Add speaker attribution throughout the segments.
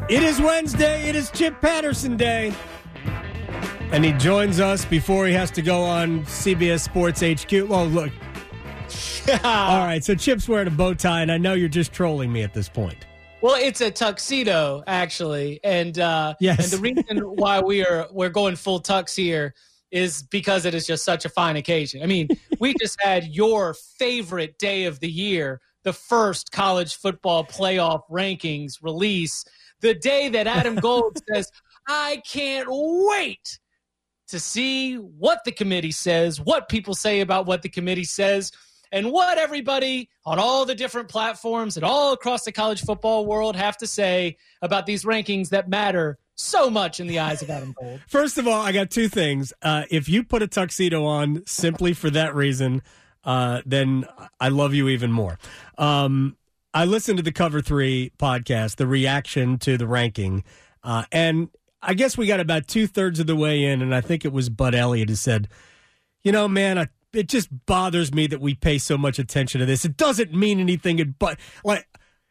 Speaker 1: It is Wednesday. It is Chip Patterson Day. And he joins us before he has to go on CBS Sports HQ. Well, look. All right, so Chip's wearing a bow tie, and I know you're just trolling me at this point.
Speaker 2: Well, it's a tuxedo, actually. And
Speaker 1: yes.
Speaker 2: And the reason why we're going full tux here is because it is just such a fine occasion. I mean, we just had your favorite day of the year, the first college football playoff rankings release, the day that Adam Gold says, I can't wait to see what the committee says, what people say about what the committee says, and what everybody on all the different platforms and all across the college football world have to say about these rankings that matter so much in the eyes of Adam Gold.
Speaker 1: First of all, I got two things. If you put a tuxedo on simply for that reason, then I love you even more. I listened to the Cover 3 podcast, the reaction to the ranking, and I guess we got about 2/3 of the way in, and I think it was Bud Elliott who said, you know, man, it just bothers me that we pay so much attention to this. It doesn't mean anything, but like,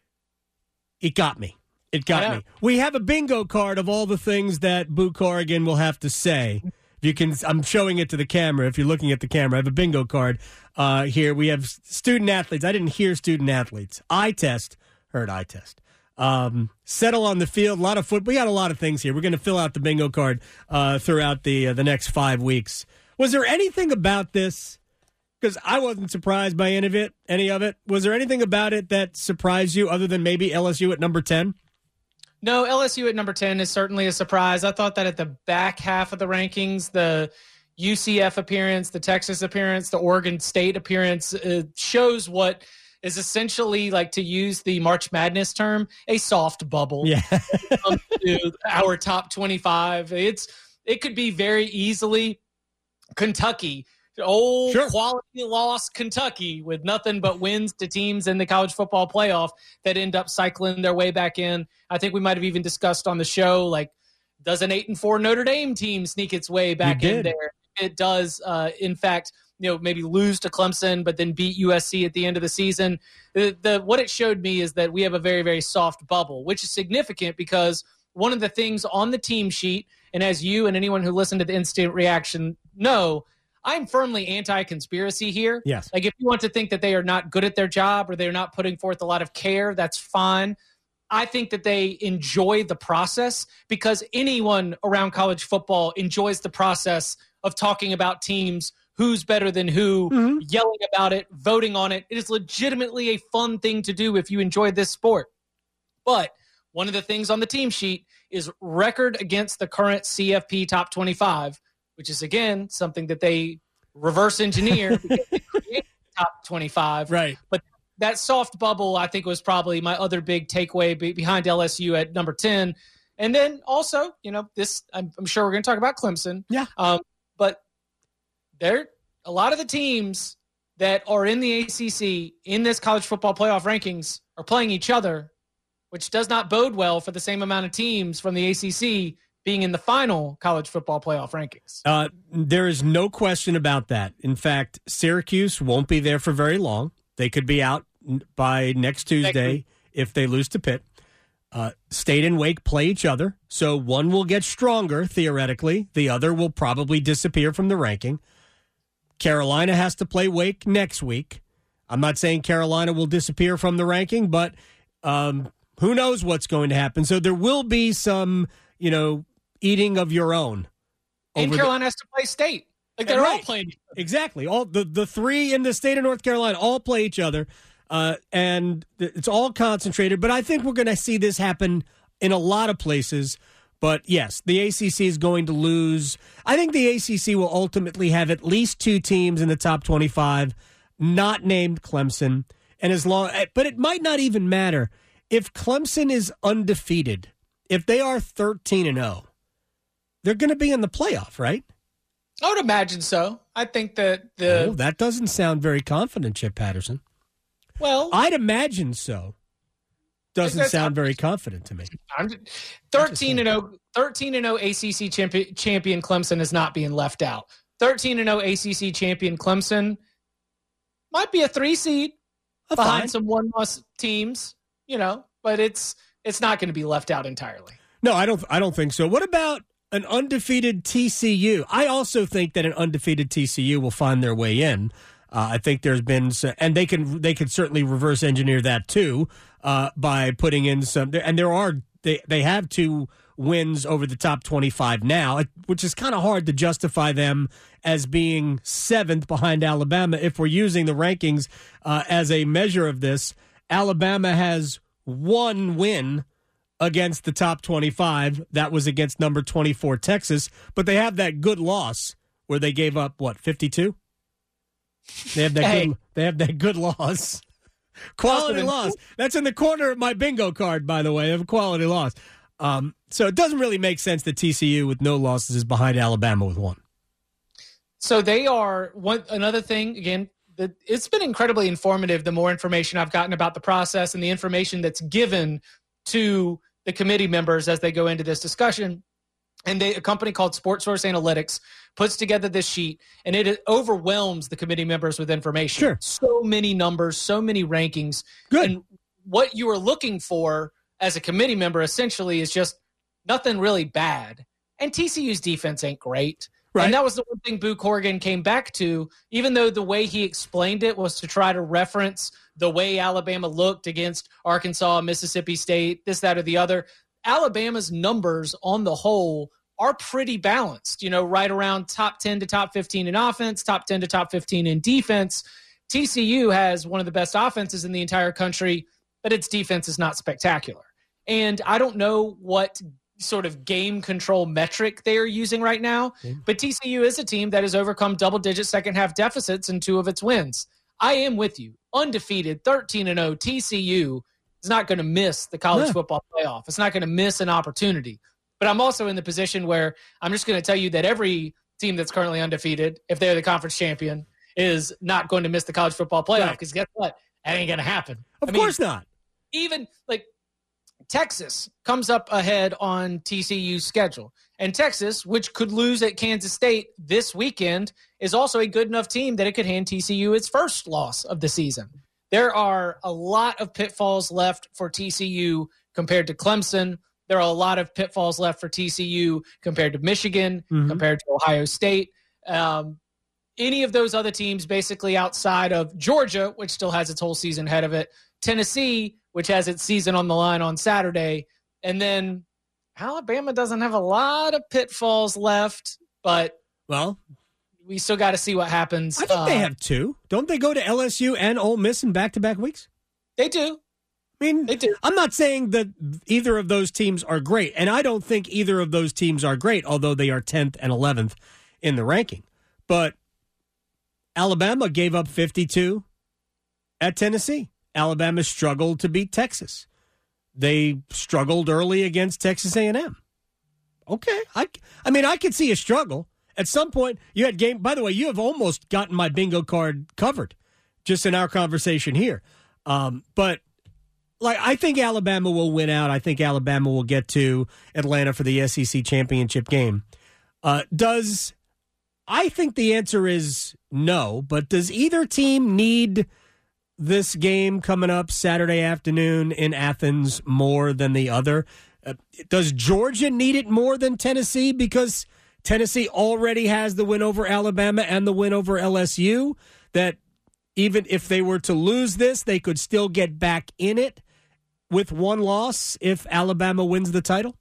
Speaker 1: it got me. It got me. We have a bingo card of all the things that Boo Corrigan will have to say. You can. I'm showing it to the camera. If you're looking at the camera, I have a bingo card here. We have student athletes. I didn't hear student athletes. Eye test. Heard eye test. Settle on the field. A lot of foot. We got a lot of things here. We're going to fill out the bingo card throughout the next 5 weeks. Was there anything about this? Because I wasn't surprised by any of it. Was there anything about it that surprised you other than maybe LSU at number 10?
Speaker 2: No, LSU at number 10 is certainly a surprise. I thought that at the back half of the rankings, the UCF appearance, the Texas appearance, the Oregon State appearance shows what is essentially, like, to use the March Madness term, a soft bubble.
Speaker 1: Yeah.
Speaker 2: To our top 25. It could be very easily Kentucky. Sure. Quality loss Kentucky with nothing but wins to teams in the college football playoff that end up cycling their way back in. I think we might have even discussed on the show, like, does an 8-4 Notre Dame team sneak its way back in there? It does, in fact, maybe lose to Clemson, but then beat USC at the end of the season. What it showed me is that we have a very, very soft bubble, which is significant because one of the things on the team sheet, and as you and anyone who listened to the instant reaction know, I'm firmly anti-conspiracy here.
Speaker 1: Yes.
Speaker 2: Like, if you want to think that they are not good at their job or they're not putting forth a lot of care, that's fine. I think that they enjoy the process because anyone around college football enjoys the process of talking about teams, who's better than who, yelling about it, voting on it. It is legitimately a fun thing to do if you enjoy this sport. But one of the things on the team sheet is record against the current CFP top 25, which is, again, something that they reverse engineer because they create top 25.
Speaker 1: Right.
Speaker 2: But that soft bubble, I think, was probably my other big takeaway behind LSU at number 10. And then also, this, I'm sure we're going to talk about Clemson.
Speaker 1: Yeah.
Speaker 2: But a lot of the teams that are in the ACC in this college football playoff rankings are playing each other, which does not bode well for the same amount of teams from the ACC being in the final college football playoff rankings.
Speaker 1: There is no question about that. In fact, Syracuse won't be there for very long. They could be out by next Tuesday if they lose to Pitt. State and Wake play each other, so one will get stronger, theoretically. The other will probably disappear from the ranking. Carolina has to play Wake next week. I'm not saying Carolina will disappear from the ranking, but who knows what's going to happen. So there will be some, eating of your own.
Speaker 2: And Carolina has to play State. Like, they're all playing.
Speaker 1: Exactly. All the three in the state of North Carolina all play each other, and it's all concentrated. But I think we're going to see this happen in a lot of places. But, yes, the ACC is going to lose. I think the ACC will ultimately have at least 2 teams in the top 25, not named Clemson. But it might not even matter. If Clemson is undefeated, if they are 13-0, they're going to be in the playoff, right?
Speaker 2: I would imagine so. I think that
Speaker 1: that doesn't sound very confident, Chip Patterson.
Speaker 2: Well,
Speaker 1: I'd imagine so. Doesn't sound very confident to me.
Speaker 2: 13-0 ACC champion Clemson is not being left out. 13-0 ACC champion Clemson might be a 3 seed behind some 1-loss teams, but it's it's not going to be left out entirely.
Speaker 1: No, I don't think so. What about an undefeated TCU? I also think that an undefeated TCU will find their way in. I think there's been and they can certainly reverse engineer that too by putting in some. And they have 2 wins over the top 25 now, which is kind of hard to justify them as being 7th behind Alabama if we're using the rankings as a measure of this. Alabama has 1 win against the top 25. That was against number 24 Texas, but they have that good loss where they gave up 52. They have that good loss. Quality loss. That's in the corner of my bingo card, by the way, of a quality loss. So it doesn't really make sense that TCU with no losses is behind Alabama with 1.
Speaker 2: So they are another thing, again, it's been incredibly informative, the more information I've gotten about the process and the information that's given to the committee members as they go into this discussion. And a company called SportSource Analytics puts together this sheet, and it overwhelms the committee members with information.
Speaker 1: Sure.
Speaker 2: So many numbers, so many rankings.
Speaker 1: Good.
Speaker 2: And what you are looking for as a committee member essentially is just nothing really bad. And TCU's defense ain't great. Right. And that was the one thing Boo Corrigan came back to, even though the way he explained it was to try to reference the way Alabama looked against Arkansas, Mississippi State, this, that, or the other. Alabama's numbers on the whole are pretty balanced, right around top 10 to top 15 in offense, top 10 to top 15 in defense. TCU has one of the best offenses in the entire country, but its defense is not spectacular. And I don't know what sort of game control metric they are using right now, but TCU is a team that has overcome double-digit second-half deficits in 2 of its wins. I am with you. Undefeated, 13-0 TCU is not going to miss the college football playoff. It's not going to miss an opportunity. But I'm also in the position where I'm just going to tell you that every team that's currently undefeated, if they're the conference champion, is not going to miss the college football playoff because guess what? That ain't going to happen.
Speaker 1: Of course not.
Speaker 2: Even Texas comes up ahead on TCU's schedule. And Texas, which could lose at Kansas State this weekend, is also a good enough team that it could hand TCU its first loss of the season. There are a lot of pitfalls left for TCU compared to Clemson. There are a lot of pitfalls left for TCU compared to Michigan, compared to Ohio State. Any of those other teams basically outside of Georgia, which still has its whole season ahead of it, Tennessee, which has its season on the line on Saturday, and then Alabama doesn't have a lot of pitfalls left, but we still got to see what happens.
Speaker 1: I think they have 2. Don't they go to LSU and Ole Miss in back-to-back weeks?
Speaker 2: They do.
Speaker 1: I mean,
Speaker 2: they do.
Speaker 1: I'm not saying that either of those teams are great, and I don't think either of those teams are great, although they are 10th and 11th in the ranking. But Alabama gave up 52 at Tennessee. Alabama struggled to beat Texas. They struggled early against Texas A&M. Okay. I could see a struggle. At some point, you had game. By the way, you have almost gotten my bingo card covered just in our conversation here. But I think Alabama will win out. I think Alabama will get to Atlanta for the SEC championship game. I think the answer is no, but does either team need this game coming up Saturday afternoon in Athens more than the other? Does Georgia need it more than Tennessee because Tennessee already has the win over Alabama and the win over LSU, that even if they were to lose this, they could still get back in it with 1 loss if Alabama wins the title?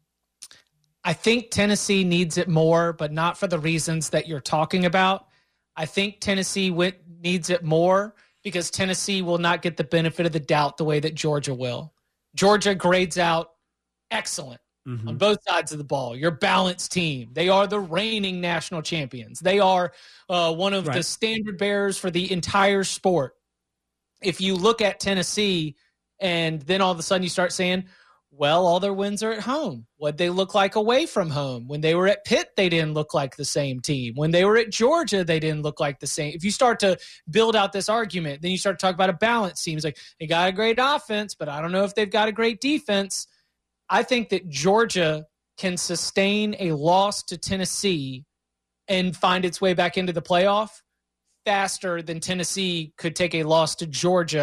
Speaker 2: I think Tennessee needs it more, but not for the reasons that you're talking about. I think Tennessee needs it more because Tennessee will not get the benefit of the doubt the way that Georgia will. Georgia grades out excellent on both sides of the ball. Your balanced team. They are the reigning national champions. They are one of the standard bearers for the entire sport. If you look at Tennessee and then all of a sudden you start saying, well, all their wins are at home. What'd they look like away from home? When they were at Pitt, they didn't look like the same team. When they were at Georgia, they didn't look like the same. If you start to build out this argument, then you start to talk about a balance team. It's like, they got a great offense, but I don't know if they've got a great defense. I think that Georgia can sustain a loss to Tennessee and find its way back into the playoff faster than Tennessee could take a loss to Georgia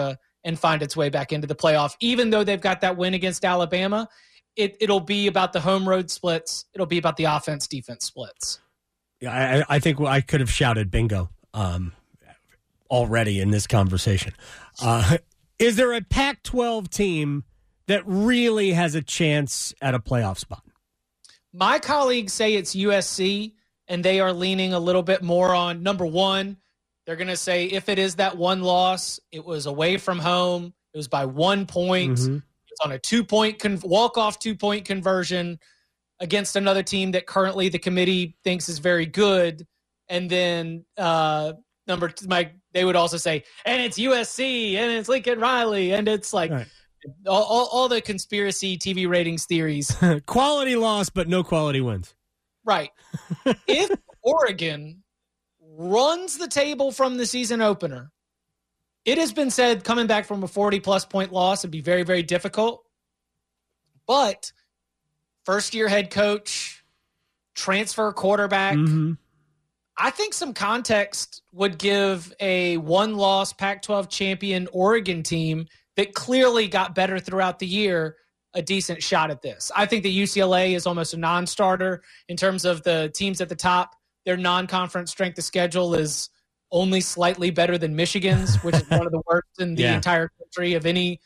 Speaker 2: and find its way back into the playoff. Even though they've got that win against Alabama, it'll be about the home road splits. It'll be about the offense-defense splits.
Speaker 1: Yeah, I think I could have shouted bingo already in this conversation. Is there a Pac-12 team that really has a chance at a playoff spot?
Speaker 2: My colleagues say it's USC, and they are leaning a little bit more on number one. They're going to say if it is that one loss, it was away from home. It was by 1 point.
Speaker 1: Mm-hmm.
Speaker 2: It's on a 2-point walk-off 2-point conversion against another team that currently the committee thinks is very good. And then they would also say, and it's USC, and it's Lincoln Riley, and it's like right. all the conspiracy TV ratings theories.
Speaker 1: Quality loss, but no quality wins.
Speaker 2: Right. If Oregon runs the table from the season opener, it has been said coming back from a 40-plus point loss would be very, very difficult. But first-year head coach, transfer quarterback, I think some context would give a one-loss Pac-12 champion Oregon team that clearly got better throughout the year a decent shot at this. I think the UCLA is almost a non-starter in terms of the teams at the top. Their non-conference strength of schedule is only slightly better than Michigan's, which is one of the worst in the entire country of any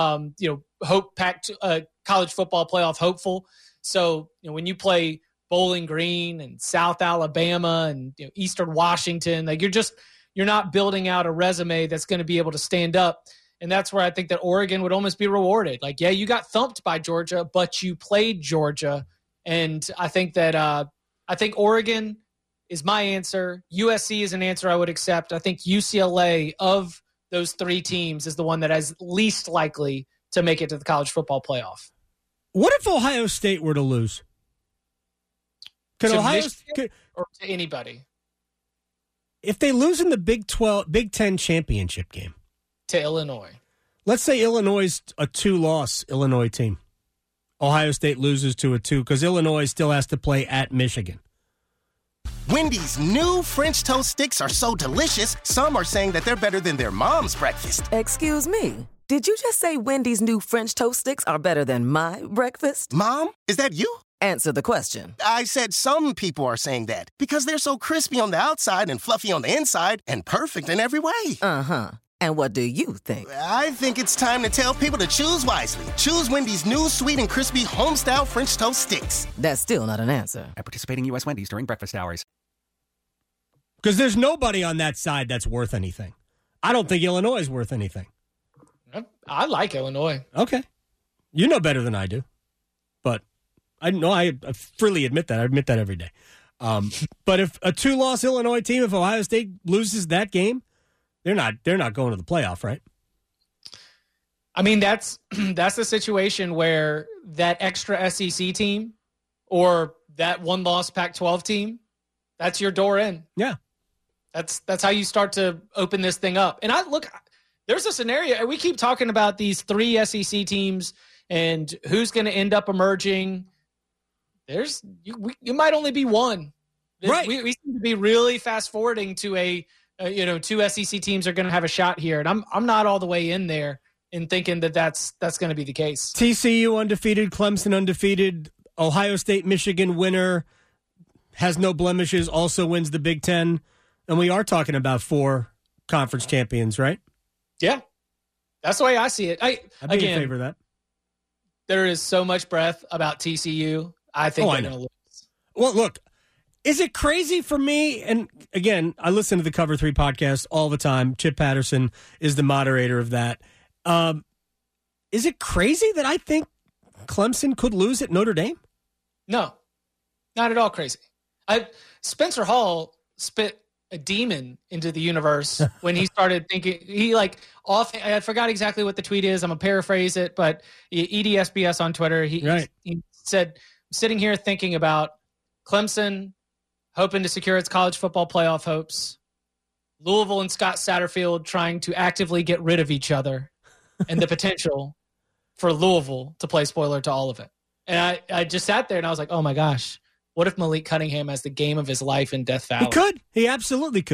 Speaker 2: college football playoff hopeful. So when you play Bowling Green and South Alabama and Eastern Washington, like you're not building out a resume that's going to be able to stand up. And that's where I think that Oregon would almost be rewarded. Like, yeah, you got thumped by Georgia, but you played Georgia. And I think that Oregon is my answer. USC is an answer I would accept. I think UCLA of those three teams is the one that is least likely to make it to the college football playoff.
Speaker 1: What if Ohio State were to lose?
Speaker 2: Or to anybody?
Speaker 1: If they lose in the Big Ten championship game.
Speaker 2: To Illinois.
Speaker 1: Let's say Illinois is a 2-loss Illinois team. Ohio State loses to a 2 because Illinois still has to play at Michigan.
Speaker 3: Wendy's new French toast sticks are so delicious, some are saying that they're better than their mom's breakfast.
Speaker 4: Excuse me. Did you just say Wendy's new French toast sticks are better than my breakfast?
Speaker 3: Mom, is that you?
Speaker 4: Answer the question.
Speaker 3: I said some people are saying that because they're so crispy on the outside and fluffy on the inside and perfect in every way.
Speaker 4: Uh-huh. And what do you think?
Speaker 3: I think it's time to tell people to choose wisely. Choose Wendy's new sweet and crispy home-style French toast sticks.
Speaker 4: That's still not an answer.
Speaker 5: At participating U.S. Wendy's during breakfast hours.
Speaker 1: Because there's nobody on that side that's worth anything. I don't think Illinois is worth anything.
Speaker 2: I like Illinois.
Speaker 1: Okay. You know better than I do. But I freely admit that. I admit that every day. But if a 2-loss Illinois team, if Ohio State loses that game, they're not going to the playoff, right?
Speaker 2: I mean, that's the situation where that extra SEC team or that one-loss Pac-12 team, that's your door in.
Speaker 1: Yeah.
Speaker 2: That's how you start to open this thing up. And there's a scenario. We keep talking about these 3 SEC teams and who's going to end up emerging. You might only be one.
Speaker 1: Right.
Speaker 2: We seem to be really fast-forwarding to 2 SEC teams are going to have a shot here. And I'm not all the way in there in thinking that's going to be the case.
Speaker 1: TCU undefeated, Clemson undefeated, Ohio State, Michigan winner, has no blemishes, also wins the Big Ten. And we are talking about 4 conference champions, right?
Speaker 2: Yeah. That's the way I see it. I'd
Speaker 1: be in favor of that.
Speaker 2: There is so much breath about TCU. I think they're going to lose.
Speaker 1: Well, look, is it crazy for me? And again, I listen to the Cover 3 podcast all the time. Chip Patterson is the moderator of that. Is it crazy that I think Clemson could lose at Notre Dame?
Speaker 2: No, not at all crazy. Spencer Hall spit a demon into the universe when he started thinking. I forgot exactly what the tweet is. I'm going to paraphrase it, but EDSBS on Twitter, he said, sitting here thinking about Clemson hoping to secure its college football playoff hopes, Louisville and Scott Satterfield trying to actively get rid of each other, and the potential for Louisville to play spoiler to all of it. And I just sat there and I was like, oh my gosh, what if Malik Cunningham has the game of his life in Death Valley?
Speaker 1: He could. He absolutely could.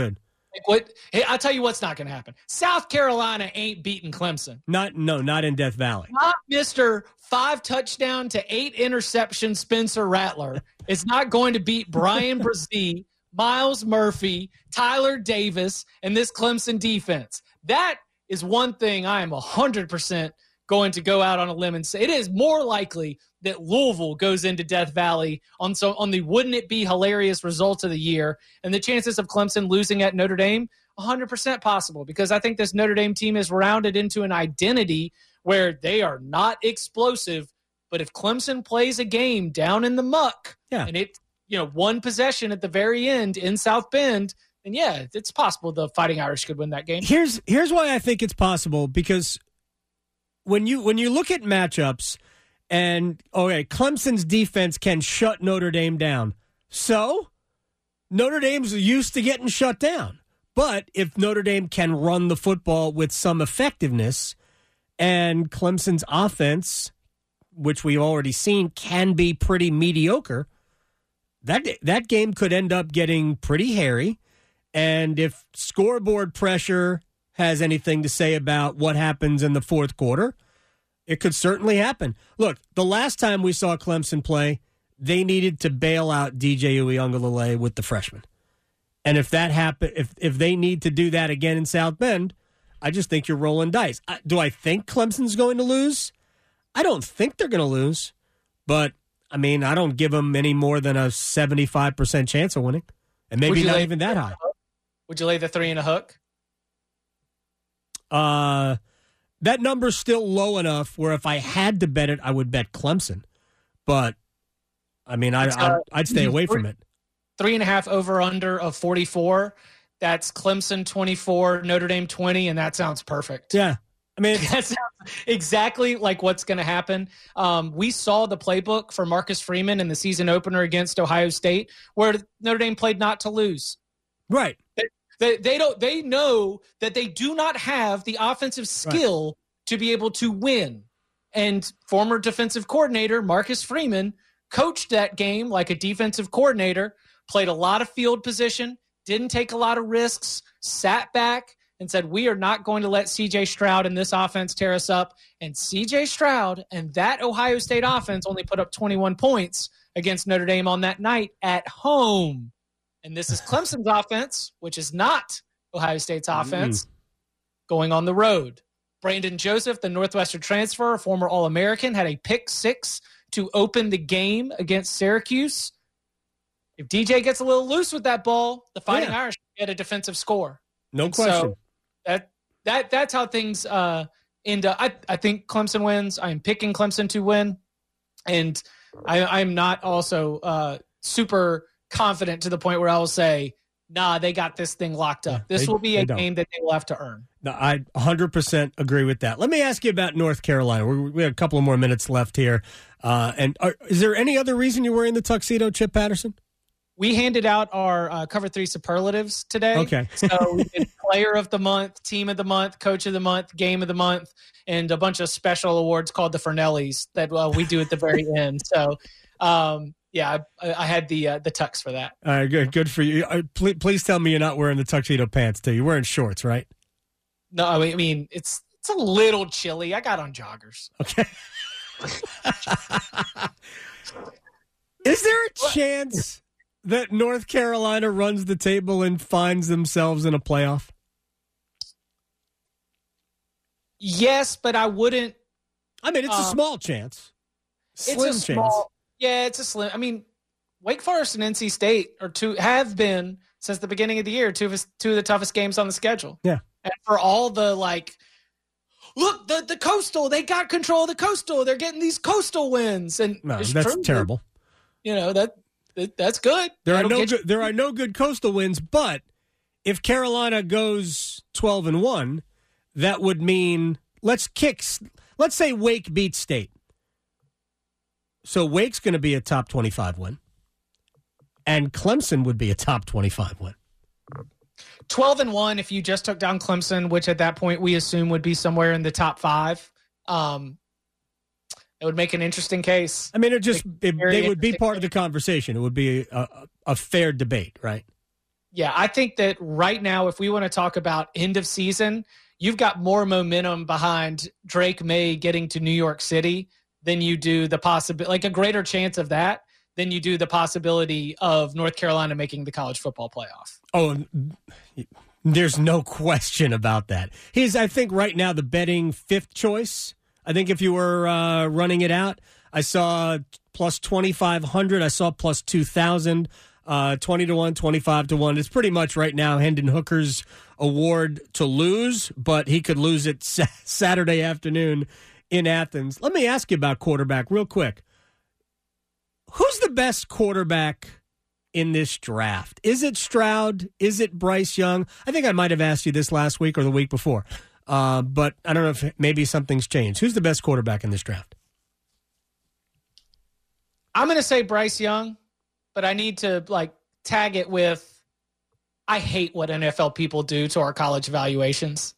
Speaker 2: Hey, I'll tell you what's not going to happen. South Carolina ain't beating Clemson.
Speaker 1: Not in Death Valley.
Speaker 2: Not Mr. 5 touchdown to 8 interception Spencer Rattler is not going to beat Brian Brzee, Miles Murphy, Tyler Davis, and this Clemson defense. That is one thing I am 100% going to go out on a limb and say. It is more likely that Louisville goes into Death Valley on the wouldn't it be hilarious results of the year, and the chances of Clemson losing at Notre Dame, 100% possible, because I think this Notre Dame team is rounded into an identity where they are not explosive, but if Clemson plays a game down in the muck and it, one possession at the very end in South Bend, then it's possible the Fighting Irish could win that game.
Speaker 1: Here's why I think it's possible, because when you look at matchups and Clemson's defense can shut Notre Dame down. So Notre Dame's used to getting shut down. But if Notre Dame can run the football with some effectiveness, and Clemson's offense, which we've already seen, can be pretty mediocre, that game could end up getting pretty hairy. And if scoreboard pressure has anything to say about what happens in the fourth quarter, it could certainly happen. Look, the last time we saw Clemson play, they needed to bail out DJ Uiagalelei with the freshman. And if that happen, if they need to do that again in South Bend, I just think you're rolling dice. Do I think Clemson's going to lose? I don't think they're going to lose. But, I mean, I don't give them any more than a 75% chance of winning. And maybe not even that high.
Speaker 2: Would you lay the 3 and a hook?
Speaker 1: That number's still low enough where if I had to bet it, I would bet Clemson. But, I mean, I'd stay away from it.
Speaker 2: 3.5 over under of 44. That's Clemson 24, Notre Dame 20, and that sounds perfect.
Speaker 1: Yeah. I mean,
Speaker 2: that sounds exactly like what's going to happen. We saw the playbook for Marcus Freeman in the season opener against Ohio State, where Notre Dame played not to lose.
Speaker 1: Right.
Speaker 2: They know that they do not have the offensive skill to be able to win. And former defensive coordinator Marcus Freeman coached that game like a defensive coordinator, played a lot of field position, didn't take a lot of risks, sat back and said, we are not going to let C.J. Stroud and this offense tear us up. And C.J. Stroud and that Ohio State offense only put up 21 points against Notre Dame on that night at home. And this is Clemson's offense, which is not Ohio State's offense, going on the road. Brandon Joseph, the Northwestern transfer, former All-American, had a pick 6 to open the game against Syracuse. If DJ gets a little loose with that ball, the Fighting Irish get a defensive score.
Speaker 1: No question.
Speaker 2: So that's how things end up. I think Clemson wins. I'm picking Clemson to win. And I'm not also super confident to the point where I will say, nah, they got this thing locked up. This will be a game that they will have to earn.
Speaker 1: No, I 100% agree with that. Let me ask you about North Carolina. We have a couple of more minutes left here. Is there any other reason you're wearing the tuxedo, Chip Patterson?
Speaker 2: We handed out our Cover 3 superlatives today.
Speaker 1: Okay.
Speaker 2: So we did Player of the Month, Team of the Month, Coach of the Month, Game of the Month, and a bunch of special awards called the Fernellis that we do at the very end. So, I had the tux for that.
Speaker 1: All right, good for you. Please tell me you're not wearing the tuxedo pants, too. You're wearing shorts, right?
Speaker 2: No, I mean, it's a little chilly. I got on joggers.
Speaker 1: Okay. Is there a chance that North Carolina runs the table and finds themselves in a playoff?
Speaker 2: Yes, but I wouldn't.
Speaker 1: I mean, it's a small chance. Slim chance.
Speaker 2: Yeah, it's a slim. I mean, Wake Forest and NC State have been, since the beginning of the year, two of the toughest games on the schedule.
Speaker 1: Yeah.
Speaker 2: And for all the look, the Coastal, they got control of the Coastal. They're getting these Coastal wins. And
Speaker 1: no, that's terrible.
Speaker 2: That's good.
Speaker 1: There are no good Coastal wins, but if Carolina goes 12-1, that would mean let's say Wake beats State. So Wake's going to be a top 25 win, and Clemson would be a top 25 win.
Speaker 2: 12-1 if you just took down Clemson, which at that point we assume would be somewhere in the top 5. It would make an interesting case.
Speaker 1: I mean, they would be part of the conversation. It would be a fair debate, right?
Speaker 2: Yeah, I think that right now, if we want to talk about end of season, you've got more momentum behind Drake May getting to New York City than you do the possibility, like a greater chance of that than you do the possibility of North Carolina making the college football playoff.
Speaker 1: Oh, there's no question about that. He's, I think, right now the betting fifth choice. I think if you were running it out, I saw plus 2,500. I saw plus 2,000. 20-1, 25-1. It's pretty much right now Hendon Hooker's award to lose, but he could lose it Saturday afternoon in Athens. Let me ask you about quarterback real quick. Who's the best quarterback in this draft? Is it Stroud? Is it Bryce Young? I think I might have asked you this last week or the week before, but I don't know if maybe something's changed. Who's the best quarterback in this draft?
Speaker 2: I'm going to say Bryce Young. But I need to tag it with, I hate what NFL people do to our college evaluations.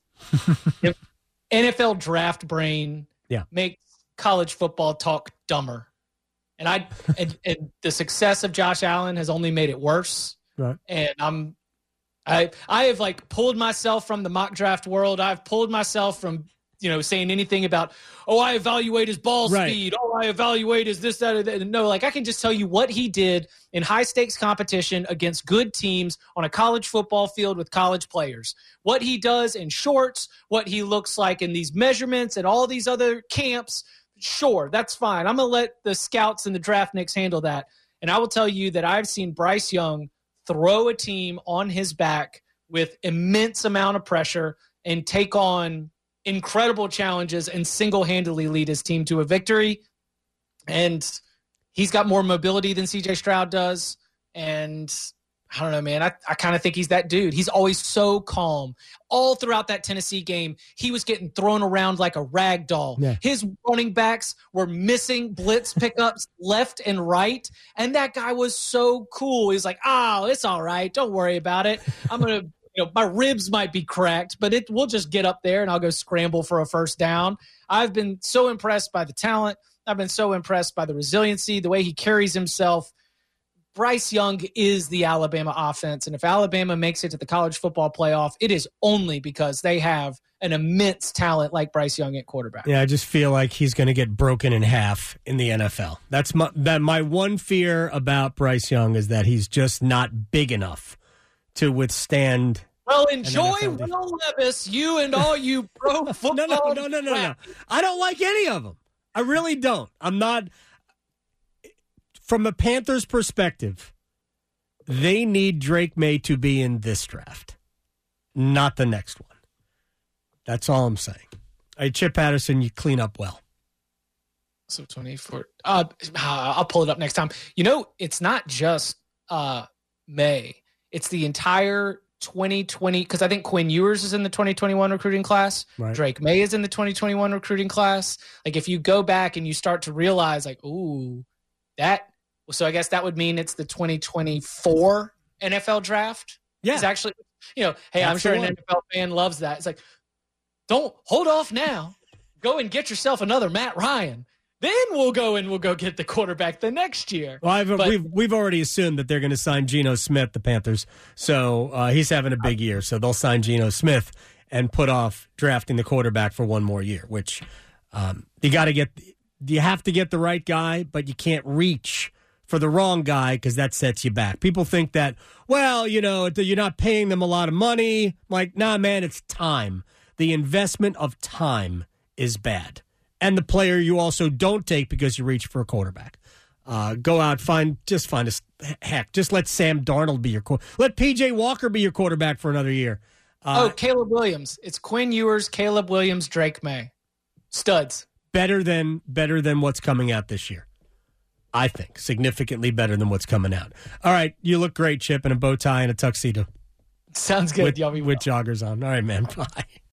Speaker 2: NFL draft brain makes college football talk dumber. And the success of Josh Allen has only made it worse.
Speaker 1: Right.
Speaker 2: And I have pulled myself from the mock draft world. I've pulled myself from saying anything about, I evaluate his ball speed. I evaluate his this, that, that. No, I can just tell you what he did in high-stakes competition against good teams on a college football field with college players. What he does in shorts, what he looks like in these measurements and all these other camps, sure, that's fine. I'm going to let the scouts and the draftniks handle that. And I will tell you that I've seen Bryce Young throw a team on his back with immense amount of pressure and take on incredible challenges and single-handedly lead his team to a victory. And he's got more mobility than CJ Stroud does. And I don't know, man. I kind of think he's that dude. He's always so calm. All throughout that Tennessee game, he was getting thrown around like a rag doll. Yeah. His running backs were missing blitz pickups left and right. And that guy was so cool. He's like, it's all right. Don't worry about it. I'm going to, my ribs might be cracked, but we'll just get up there and I'll go scramble for a first down. I've been so impressed by the talent. I've been so impressed by the resiliency, the way he carries himself. Bryce Young is the Alabama offense, and if Alabama makes it to the college football playoff, it is only because they have an immense talent like Bryce Young at quarterback.
Speaker 1: Yeah, I just feel like he's going to get broken in half in the NFL. That's my one fear about Bryce Young is that he's just not big enough to withstand.
Speaker 2: Well, enjoy Will Levis, you and all you pro football.
Speaker 1: No. I don't like any of them. I really don't. I'm not. From the Panthers' perspective, they need Drake May to be in this draft, not the next one. That's all I'm saying. Hey, Chip Patterson, you clean up well.
Speaker 2: So 24. I'll pull it up next time. It's not just May. It's the entire 2020, because I think Quinn Ewers is in the 2021 recruiting class. Right. Drake May is in the 2021 recruiting class. If you go back and you start to realize, so I guess that would mean it's the 2024 NFL draft.
Speaker 1: Yeah.
Speaker 2: It's actually, hey, I'm sure an NFL fan loves that. It's don't hold off now. Go and get yourself another Matt Ryan. Then we'll go get the quarterback the next year.
Speaker 1: Well, we've already assumed that they're going to sign Geno Smith, the Panthers. So he's having a big year. So they'll sign Geno Smith and put off drafting the quarterback for one more year, which you have to get the right guy, but you can't reach for the wrong guy because that sets you back. People think that, you're not paying them a lot of money. I'm like, nah, man, it's time. The investment of time is bad. And the player you also don't take because you reach for a quarterback. Go out, just let Sam Darnold be your quarterback. Let P.J. Walker be your quarterback for another year.
Speaker 2: Caleb Williams. It's Quinn Ewers, Caleb Williams, Drake May. Studs.
Speaker 1: Better than what's coming out this year. I think. Significantly better than what's coming out. All right, you look great, Chip, in a bow tie and a tuxedo.
Speaker 2: Sounds good.
Speaker 1: With joggers on. All right, man. Bye.